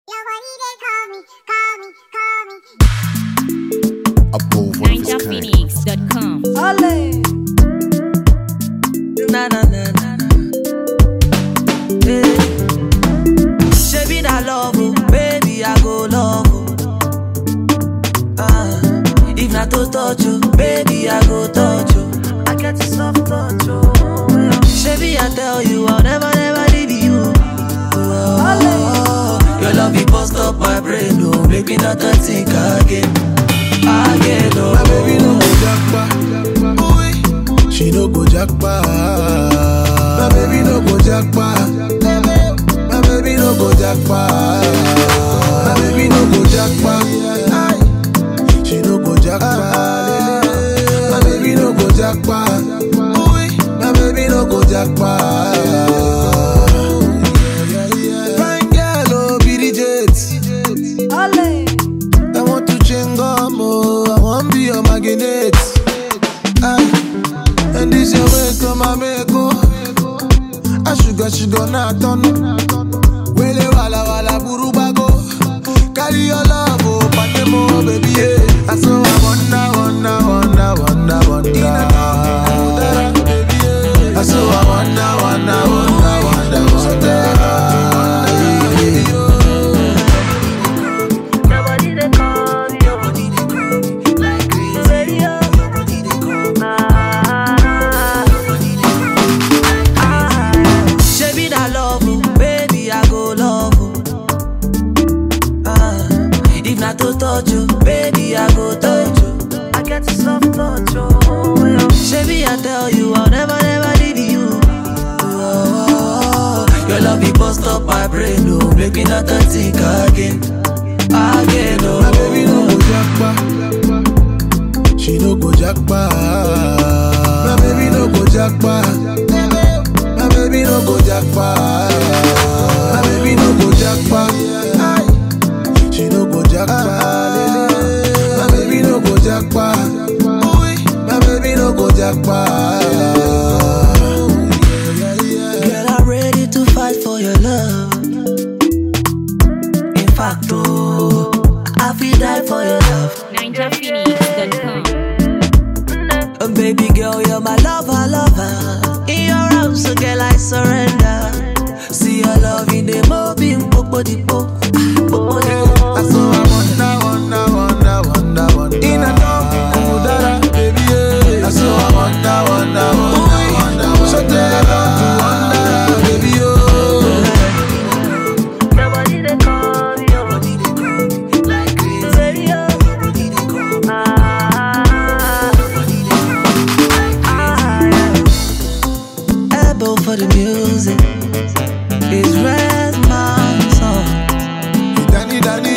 NinjaPhoenix.com. Na na na na na. Hey. Shebi na love, oh, baby I go love. If not to touch you, baby I go touch you. I get a soft touch, oh. Shebi I tell you I'll never leave you. Your love it bust up my brain, oh. Make me not to think again. Oh. My baby no go jackpot. She no go jackpot. My baby no go jackpot. My baby no go jackpot. My baby no go jackpot. She no go jackpot. My baby no go jackpot. My baby no go jackpot. Fine girl, oh, be the jet. I want to change gum, oh, I want be your magnet. And this your way to my meko. I sugar na turn. Wele wala buru bago. Carry your love, oh, panemo, baby, yeah. I saw I wonder. I saw I wonder. To touch you, baby, I go touch you. I get a soft touch, oh. Baby, I tell you, I'll never leave you. Your love, it bust up my brain, oh. Make me not to think again, oh. My baby no go jackpot. She no go jackpot. My baby no go jackpot. My baby no go jackpot. My baby no go jackpot. She no go jackpot. My baby no go jackpot. My baby no go jackpot. Girl, I'm ready to fight for your love. In fact, oh, I feel die for your love. NinjaPhoenix.com. Baby girl, you're my lover. In your arms, so girl, I surrender. See your love in the moving, popo. I saw I wonder. In a dog, baby, yeah. I saw I wonder. So tell her to wonder, baby, Nobody they call me like crazy. Elbow for the music. It's Redman song. Danny.